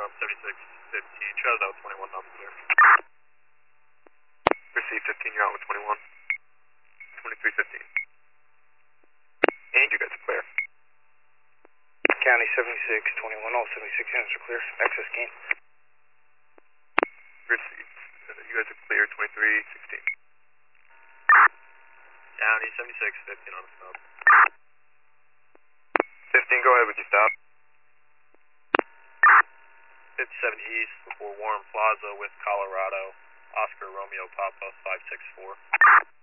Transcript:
7615, shadows out with 21, not clear. Receive 15, you're out with 21. 2315. And you guys are clear. County 7621, all 76 units are clear. Access gain. Received. You guys are clear, 2316. County 7615 on the stop. 15, go ahead with your stop. 57 East before Warren Plaza with Colorado. Oscar Romeo Papa 564.